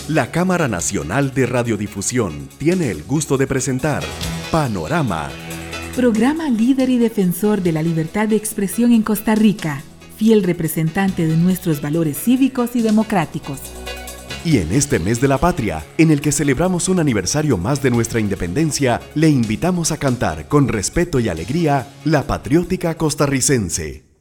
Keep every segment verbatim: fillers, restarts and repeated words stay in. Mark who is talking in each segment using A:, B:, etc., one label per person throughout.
A: La Cámara Nacional de Radiodifusión tiene el gusto de presentar Panorama,
B: programa líder y defensor de la libertad de expresión en Costa Rica, fiel representante de nuestros valores cívicos y democráticos.
A: Y en este mes de la patria, en el que celebramos un aniversario más de nuestra independencia, le invitamos a cantar con respeto y alegría la patriótica costarricense.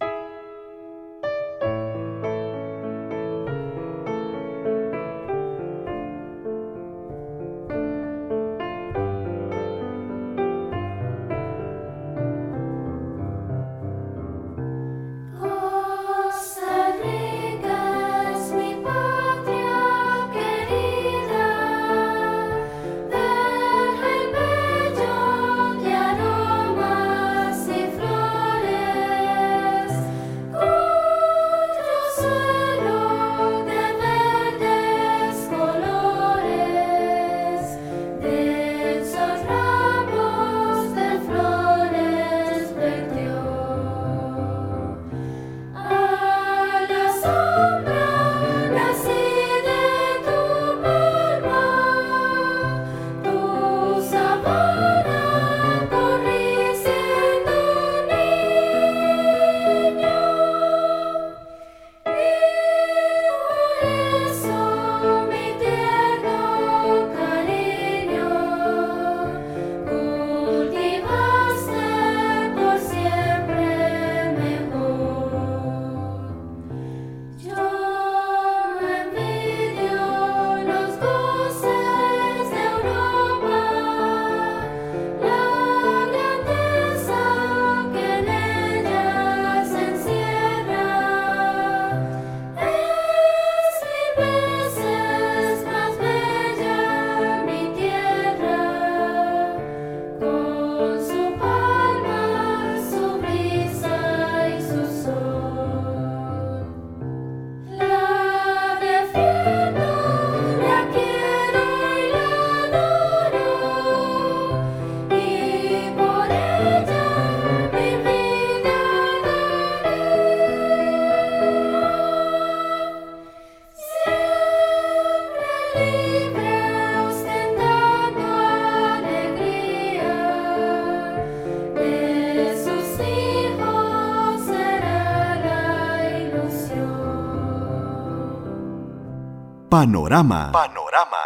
A: Panorama. Panorama.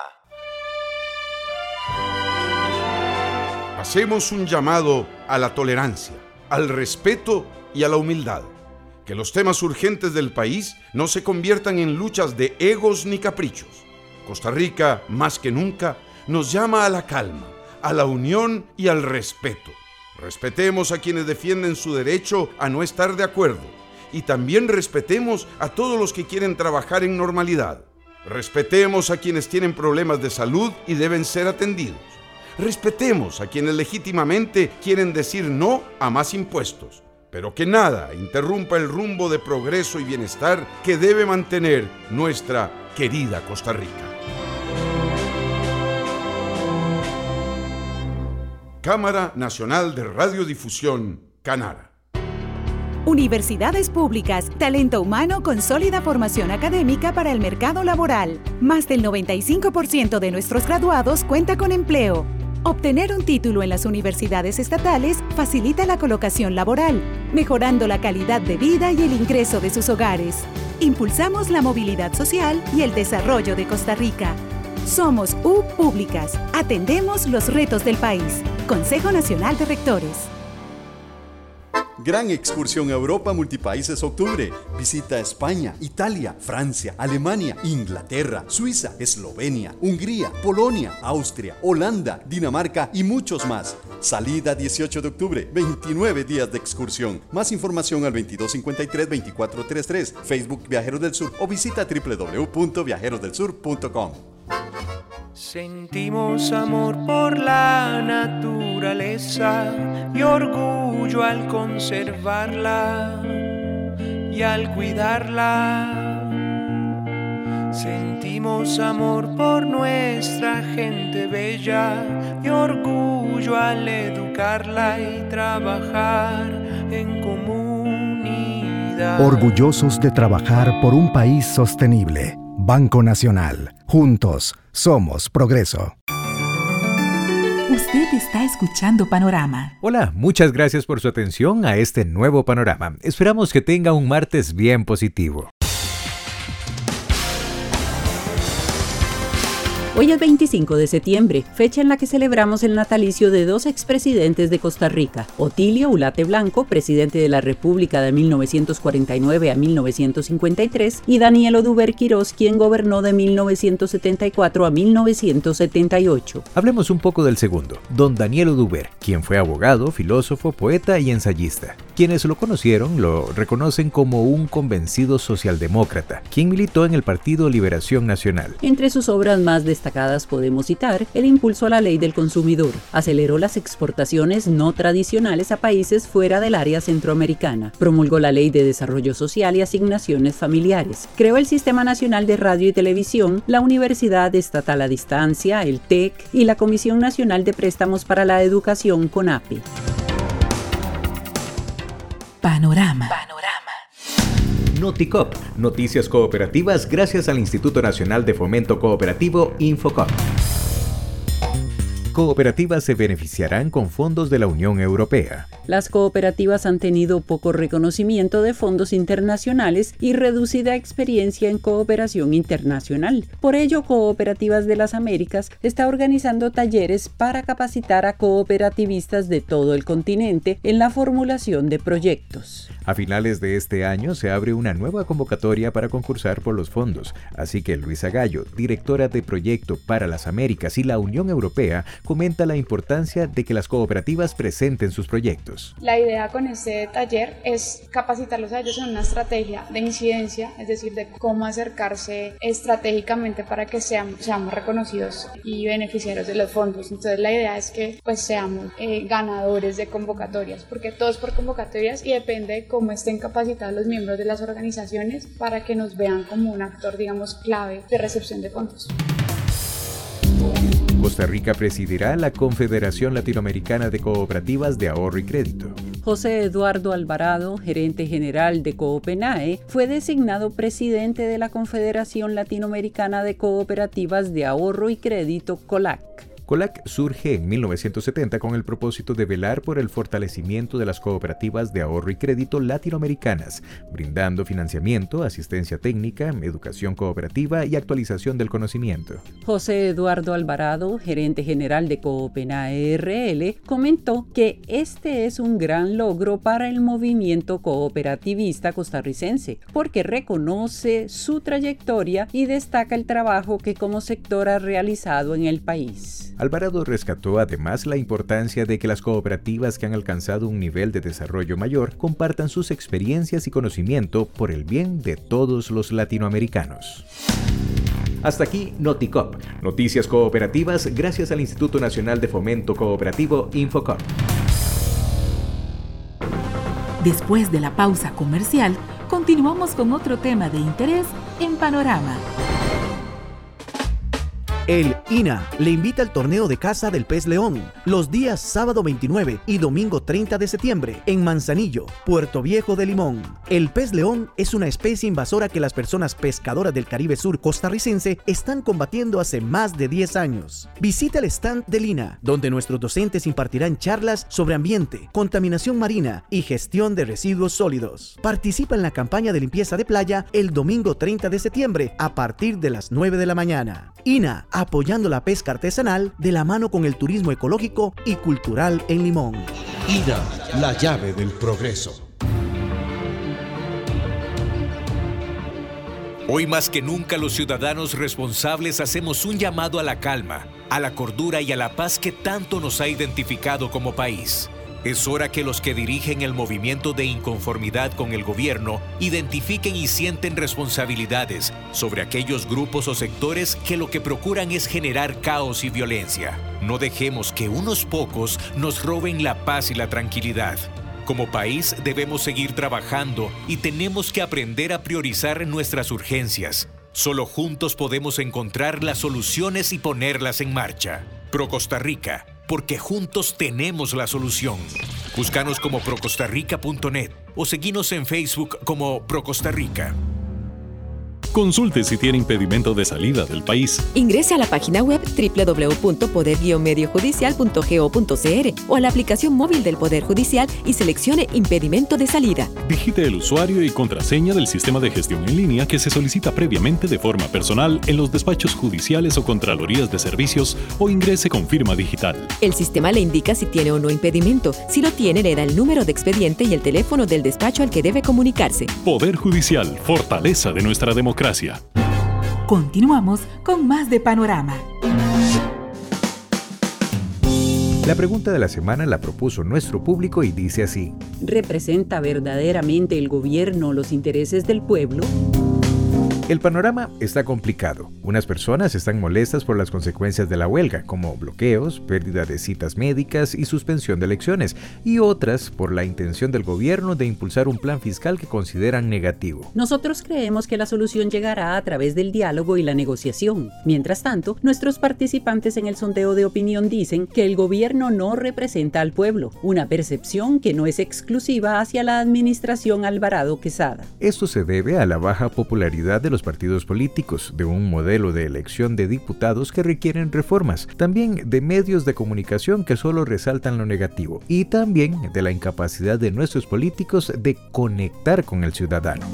C: Hacemos un llamado a la tolerancia, al respeto y a la humildad. Que los temas urgentes del país no se conviertan en luchas de egos ni caprichos. Costa Rica, más que nunca, nos llama a la calma, a la unión y al respeto. Respetemos a quienes defienden su derecho a no estar de acuerdo y también respetemos a todos los que quieren trabajar en normalidad. Respetemos a quienes tienen problemas de salud y deben ser atendidos. Respetemos a quienes legítimamente quieren decir no a más impuestos, pero que nada interrumpa el rumbo de progreso y bienestar que debe mantener nuestra querida Costa Rica. Cámara Nacional de Radiodifusión, Canara.
D: Universidades públicas, talento humano con sólida formación académica para el mercado laboral. Más del noventa y cinco por ciento de nuestros graduados cuenta con empleo. Obtener un título en las universidades estatales facilita la colocación laboral, mejorando la calidad de vida y el ingreso de sus hogares. Impulsamos la movilidad social y el desarrollo de Costa Rica. Somos U Públicas. Atendemos los retos del país. Consejo Nacional de Rectores.
E: Gran excursión a Europa Multipaíses Octubre. Visita España, Italia, Francia, Alemania, Inglaterra, Suiza, Eslovenia, Hungría, Polonia, Austria, Holanda, Dinamarca y muchos más. Salida dieciocho de octubre, veintinueve días de excursión. Más información al veintidós cincuenta y tres, veinticuatro treinta y tres, Facebook Viajeros del Sur o visita doble u doble u doble u punto viajeros del sur punto com.
F: Sentimos amor por la naturaleza y orgullo al conservarla y al cuidarla. Sentimos amor por nuestra gente bella y orgullo al educarla y trabajar en comunidad.
G: Orgullosos de trabajar por un país sostenible. Banco Nacional. Juntos, somos progreso.
B: Usted está escuchando Panorama.
H: Hola, muchas gracias por su atención a este nuevo Panorama. Esperamos que tenga un martes bien positivo.
I: Hoy es veinticinco de septiembre, fecha en la que celebramos el natalicio de dos expresidentes de Costa Rica, Otilio Ulate Blanco, presidente de la República de mil novecientos cuarenta y nueve a mil novecientos cincuenta y tres, y Daniel Oduber Quirós, quien gobernó de mil novecientos setenta y cuatro a mil novecientos setenta y ocho.
H: Hablemos un poco del segundo, don Daniel Oduber, quien fue abogado, filósofo, poeta y ensayista. Quienes lo conocieron lo reconocen como un convencido socialdemócrata, quien militó en el Partido Liberación Nacional.
I: Entre sus obras más destacadas podemos citar el impulso a la ley del consumidor. Aceleró las exportaciones no tradicionales a países fuera del área centroamericana. Promulgó la Ley de Desarrollo Social y Asignaciones Familiares. Creó el Sistema Nacional de Radio y Televisión, la Universidad Estatal a Distancia, el T E C y la Comisión Nacional de Préstamos para la Educación, CONAPE.
B: Panorama.
H: Panorama. Noticop, noticias cooperativas gracias al Instituto Nacional de Fomento Cooperativo, Infocop. Cooperativas se beneficiarán con fondos de la Unión Europea.
I: Las cooperativas han tenido poco reconocimiento de fondos internacionales y reducida experiencia en cooperación internacional. Por ello, Cooperativas de las Américas está organizando talleres para capacitar a cooperativistas de todo el continente en la formulación de proyectos.
H: A finales de este año se abre una nueva convocatoria para concursar por los fondos, así que Luisa Gallo, directora de Proyecto para las Américas y la Unión Europea, comenta la importancia de que las cooperativas presenten sus proyectos.
J: La idea con este taller es capacitarlos a ellos en una estrategia de incidencia, es decir, de cómo acercarse estratégicamente para que seamos, seamos reconocidos y beneficiarios de los fondos. Entonces la idea es que pues seamos eh, ganadores de convocatorias, porque todo es por convocatorias y depende de cómo estén capacitados los miembros de las organizaciones para que nos vean como un actor, digamos, clave de recepción de fondos.
H: Costa Rica presidirá la Confederación Latinoamericana de Cooperativas de Ahorro y Crédito.
I: José Eduardo Alvarado, gerente general de Coopenae, fue designado presidente de la Confederación Latinoamericana de Cooperativas de Ahorro y Crédito, COLAC.
H: COLAC surge en mil novecientos setenta con el propósito de velar por el fortalecimiento de las cooperativas de ahorro y crédito latinoamericanas, brindando financiamiento, asistencia técnica, educación cooperativa y actualización del conocimiento.
I: José Eduardo Alvarado, gerente general de Coopenae R L, comentó que este es un gran logro para el movimiento cooperativista costarricense, porque reconoce su trayectoria y destaca el trabajo que como sector ha realizado en el país.
H: Alvarado rescató además la importancia de que las cooperativas que han alcanzado un nivel de desarrollo mayor compartan sus experiencias y conocimiento por el bien de todos los latinoamericanos. Hasta aquí Noticop, noticias cooperativas gracias al Instituto Nacional de Fomento Cooperativo, Infocop.
B: Después de la pausa comercial, continuamos con otro tema de interés en Panorama.
K: El I N A le invita al torneo de caza del pez león los días sábado veintinueve y domingo treinta de septiembre en Manzanillo, Puerto Viejo de Limón. El pez león es una especie invasora que las personas pescadoras del Caribe Sur costarricense están combatiendo hace más de diez años. Visita el stand del I N A, donde nuestros docentes impartirán charlas sobre ambiente, contaminación marina y gestión de residuos sólidos. Participa en la campaña de limpieza de playa el domingo treinta de septiembre a partir de las nueve de la mañana. I N A, apoyando la pesca artesanal de la mano con el turismo ecológico y cultural en Limón.
L: I N A, la llave del progreso.
M: Hoy más que nunca los ciudadanos responsables hacemos un llamado a la calma, a la cordura y a la paz que tanto nos ha identificado como país. Es hora que los que dirigen el movimiento de inconformidad con el gobierno identifiquen y sienten responsabilidades sobre aquellos grupos o sectores que lo que procuran es generar caos y violencia. No dejemos que unos pocos nos roben la paz y la tranquilidad. Como país debemos seguir trabajando y tenemos que aprender a priorizar nuestras urgencias. Solo juntos podemos encontrar las soluciones y ponerlas en marcha. Pro Costa Rica, porque juntos tenemos la solución. Búscanos como procostarrica punto net o seguinos en Facebook como Pro Costa Rica.
N: Consulte si tiene impedimento de salida del país.
O: Ingrese a la página web doble u doble u doble u punto poder guion medio judicial punto go punto c r o a la aplicación móvil del Poder Judicial y seleccione impedimento de salida.
N: Digite el usuario y contraseña del sistema de gestión en línea que se solicita previamente de forma personal en los despachos judiciales o contralorías de servicios o ingrese con firma digital.
O: El sistema le indica si tiene o no impedimento. Si lo tiene, le da el número de expediente y el teléfono del despacho al que debe comunicarse.
N: Poder Judicial, fortaleza de nuestra democracia.
B: Continuamos con más de Panorama.
H: La pregunta de la semana la propuso nuestro público y dice así:
I: ¿representa verdaderamente el gobierno los intereses del pueblo?
H: El panorama está complicado. Unas personas están molestas por las consecuencias de la huelga, como bloqueos, pérdida de citas médicas y suspensión de elecciones, y otras por la intención del gobierno de impulsar un plan fiscal que consideran negativo.
I: Nosotros creemos que la solución llegará a través del diálogo y la negociación. Mientras tanto, nuestros participantes en el sondeo de opinión dicen que el gobierno no representa al pueblo, una percepción que no es exclusiva hacia la administración Alvarado Quesada.
H: Esto se debe a la baja popularidad de los partidos políticos, de un modelo de elección de diputados que requieren reformas, también de medios de comunicación que solo resaltan lo negativo, y también de la incapacidad de nuestros políticos de conectar con el ciudadano.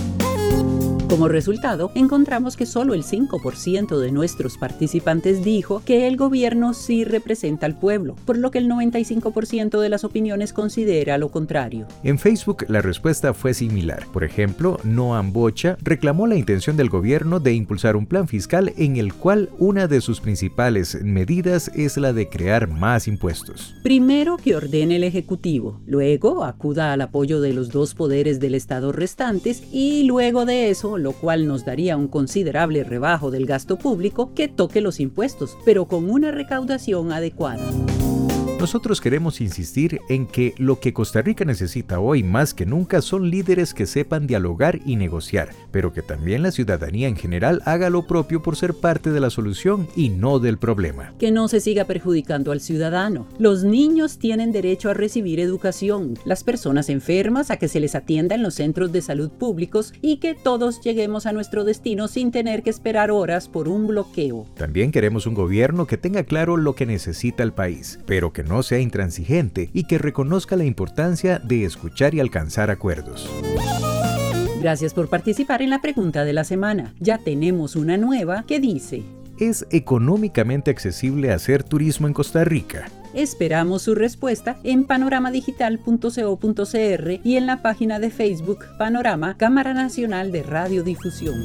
I: Como resultado, encontramos que solo el cinco por ciento de nuestros participantes dijo que el gobierno sí representa al pueblo, por lo que el noventa y cinco por ciento de las opiniones considera lo contrario.
H: En Facebook la respuesta fue similar. Por ejemplo, Noam Bocha reclamó la intención del gobierno de impulsar un plan fiscal en el cual una de sus principales medidas es la de crear más impuestos.
I: Primero que ordene el Ejecutivo, luego acuda al apoyo de los dos poderes del Estado restantes y luego de eso, lo cual nos daría un considerable rebajo del gasto público, que toque los impuestos, pero con una recaudación adecuada.
H: Nosotros queremos insistir en que lo que Costa Rica necesita hoy más que nunca son líderes que sepan dialogar y negociar, pero que también la ciudadanía en general haga lo propio por ser parte de la solución y no del problema.
I: Que no se siga perjudicando al ciudadano. Los niños tienen derecho a recibir educación, las personas enfermas a que se les atienda en los centros de salud públicos y que todos lleguemos a nuestro destino sin tener que esperar horas por un bloqueo.
H: También queremos un gobierno que tenga claro lo que necesita el país, pero que no sea intransigente y que reconozca la importancia de escuchar y alcanzar acuerdos.
I: Gracias por participar en la pregunta de la semana. Ya tenemos una nueva que dice:
H: ¿es económicamente accesible hacer turismo en Costa Rica?
I: Esperamos su respuesta en panorama digital punto co punto cr y en la página de Facebook Panorama, Cámara Nacional de Radiodifusión.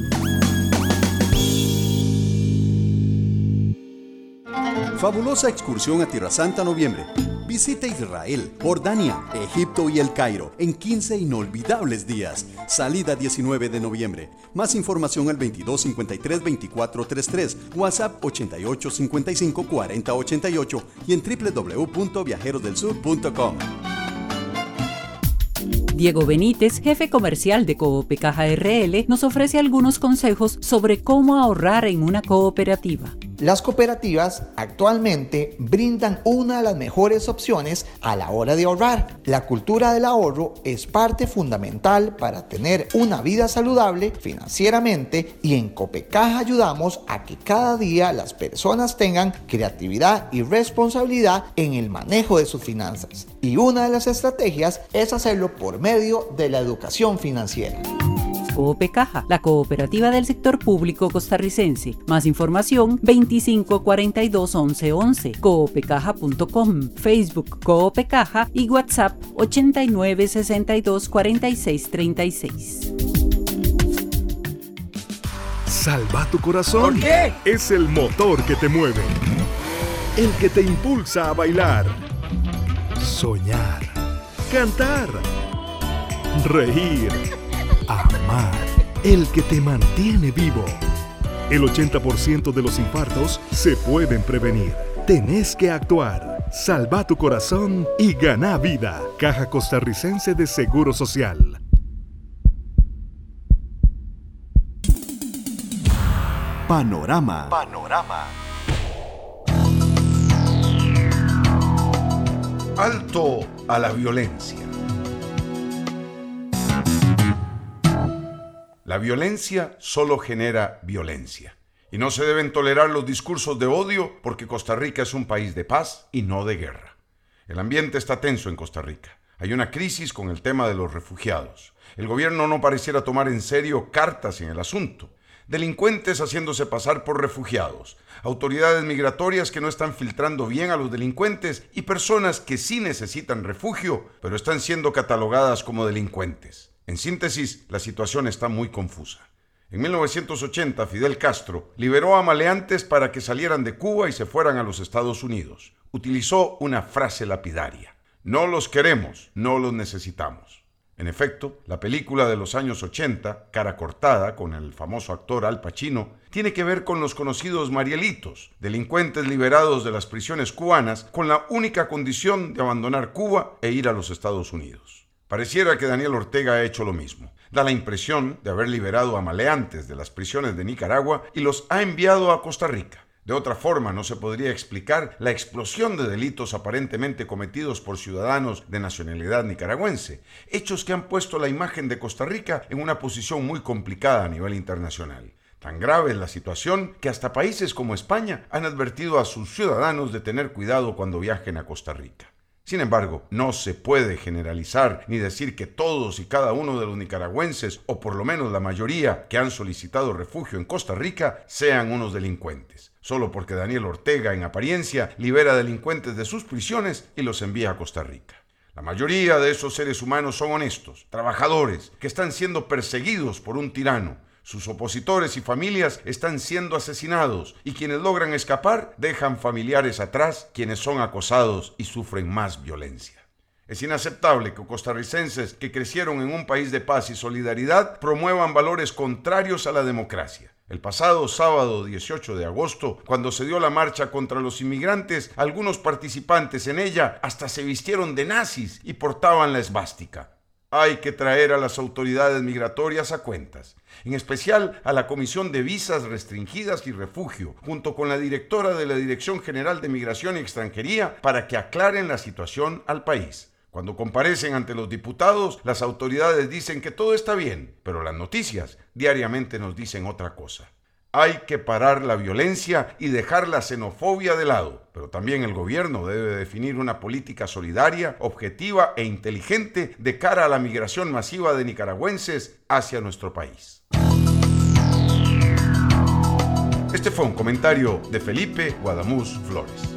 E: Fabulosa excursión a Tierra Santa noviembre. Visita Israel, Jordania, Egipto y El Cairo en quince inolvidables días. Salida diecinueve de noviembre. Más información al veintidós cincuenta y tres veinticuatro treinta y tres, WhatsApp ochenta y ocho cincuenta y cinco cuarenta ochenta y ocho y en doble u doble u doble u punto viajeros del sur punto com.
I: Diego Benítez, jefe comercial de Coopecaja R L, nos ofrece algunos consejos sobre cómo ahorrar en una cooperativa.
P: Las cooperativas actualmente brindan una de las mejores opciones a la hora de ahorrar. La cultura del ahorro es parte fundamental para tener una vida saludable financieramente y en Coopecaja ayudamos a que cada día las personas tengan creatividad y responsabilidad en el manejo de sus finanzas. Y una de las estrategias es hacerlo por medio de la educación financiera.
I: Coopecaja, la cooperativa del sector público costarricense. Más información veinticinco cuarenta y dos once once, coopecaja punto com, Facebook Coopecaja y WhatsApp ochenta y nueve sesenta y dos cuarenta y seis treinta y seis.
Q: Salva tu corazón.
R: ¿Por qué?
Q: Es el motor que te mueve, el que te impulsa a bailar, soñar, cantar, reír, amar, el que te mantiene vivo. El ochenta por ciento de los infartos se pueden prevenir. Tenés que actuar. Salva tu corazón y gana vida. Caja Costarricense de Seguro Social.
A: Panorama.
C: Panorama. Alto a la violencia. La violencia solo genera violencia. Y no se deben tolerar los discursos de odio porque Costa Rica es un país de paz y no de guerra. El ambiente está tenso en Costa Rica. Hay una crisis con el tema de los refugiados. El gobierno no pareciera tomar en serio cartas en el asunto. Delincuentes haciéndose pasar por refugiados, autoridades migratorias que no están filtrando bien a los delincuentes y personas que sí necesitan refugio, pero están siendo catalogadas como delincuentes. En síntesis, la situación está muy confusa. En mil novecientos ochenta, Fidel Castro liberó a maleantes para que salieran de Cuba y se fueran a los Estados Unidos. Utilizó una frase lapidaria: no los queremos, no los necesitamos. En efecto, la película de los años ochenta, Cara Cortada, con el famoso actor Al Pacino, tiene que ver con los conocidos Marielitos, delincuentes liberados de las prisiones cubanas con la única condición de abandonar Cuba e ir a los Estados Unidos. Pareciera que Daniel Ortega ha hecho lo mismo. Da la impresión de haber liberado a maleantes de las prisiones de Nicaragua y los ha enviado a Costa Rica. De otra forma, no se podría explicar la explosión de delitos aparentemente cometidos por ciudadanos de nacionalidad nicaragüense, hechos que han puesto la imagen de Costa Rica en una posición muy complicada a nivel internacional. Tan grave es la situación que hasta países como España han advertido a sus ciudadanos de tener cuidado cuando viajen a Costa Rica. Sin embargo, no se puede generalizar ni decir que todos y cada uno de los nicaragüenses, o por lo menos la mayoría que han solicitado refugio en Costa Rica, sean unos delincuentes, solo porque Daniel Ortega, en apariencia, libera delincuentes de sus prisiones y los envía a Costa Rica. La mayoría de esos seres humanos son honestos, trabajadores, que están siendo perseguidos por un tirano. Sus opositores y familias están siendo asesinados y quienes logran escapar dejan familiares atrás, quienes son acosados y sufren más violencia. Es inaceptable que costarricenses que crecieron en un país de paz y solidaridad promuevan valores contrarios a la democracia. El pasado sábado dieciocho de agosto, cuando se dio la marcha contra los inmigrantes, algunos participantes en ella hasta se vistieron de nazis y portaban la esvástica. Hay que traer a las autoridades migratorias a cuentas, en especial a la Comisión de Visas Restringidas y Refugio, junto con la directora de la Dirección General de Migración y Extranjería, para que aclaren la situación al país. Cuando comparecen ante los diputados, las autoridades dicen que todo está bien, pero las noticias diariamente nos dicen otra cosa. Hay que parar la violencia y dejar la xenofobia de lado, pero también el gobierno debe definir una política solidaria, objetiva e inteligente de cara a la migración masiva de nicaragüenses hacia nuestro país. Este fue un comentario de Felipe Guadamuz Flores.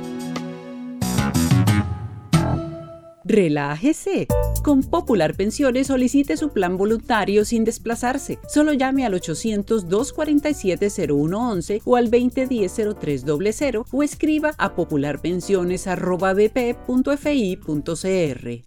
I: Relájese. Con Popular Pensiones solicite su plan voluntario sin desplazarse. Solo llame al ochocientos, dos cuarenta y siete, cero uno once o al veinte diez, cero tres cero cero o escriba a popularpensiones arroba b p punto f i punto c r.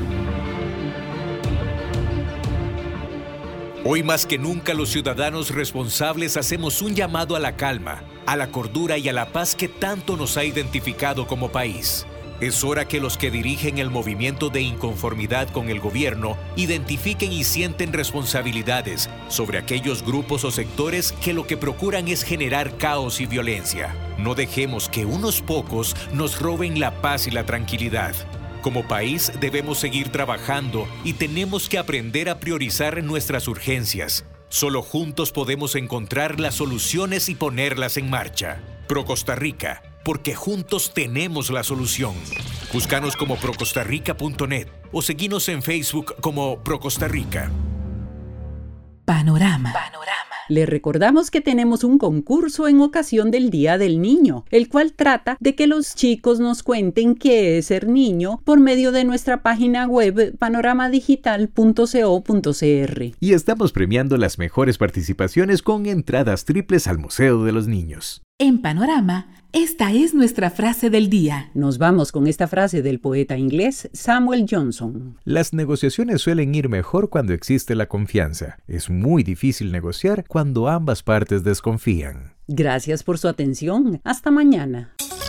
M: Hoy más que nunca los ciudadanos responsables hacemos un llamado a la calma, a la cordura y a la paz que tanto nos ha identificado como país. Es hora que los que dirigen el movimiento de inconformidad con el gobierno identifiquen y sienten responsabilidades sobre aquellos grupos o sectores que lo que procuran es generar caos y violencia. No dejemos que unos pocos nos roben la paz y la tranquilidad. Como país debemos seguir trabajando y tenemos que aprender a priorizar nuestras urgencias. Solo juntos podemos encontrar las soluciones y ponerlas en marcha. Pro Costa Rica, porque juntos tenemos la solución. Búscanos como pro costa rica punto net o seguinos en Facebook como Pro Costa Rica.
B: Panorama. Panorama.
I: Le recordamos que tenemos un concurso en ocasión del Día del Niño, el cual trata de que los chicos nos cuenten qué es ser niño por medio de nuestra página web panorama digital punto co punto c r.
H: Y estamos premiando las mejores participaciones con entradas triples al Museo de los Niños.
B: En Panorama, esta es nuestra frase del día.
I: Nos vamos con esta frase del poeta inglés Samuel Johnson.
H: Las negociaciones suelen ir mejor cuando existe la confianza. Es muy difícil negociar cuando ambas partes desconfían.
I: Gracias por su atención. Hasta mañana.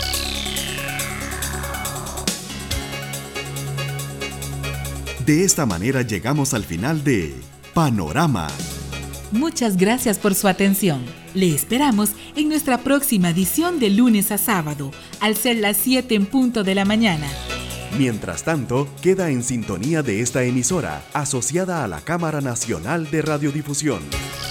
A: De esta manera llegamos al final de Panorama.
B: Muchas gracias por su atención. Le esperamos en nuestra próxima edición de lunes a sábado, al ser las siete en punto de la mañana.
A: Mientras tanto, queda en sintonía de esta emisora, asociada a la Cámara Nacional de Radiodifusión.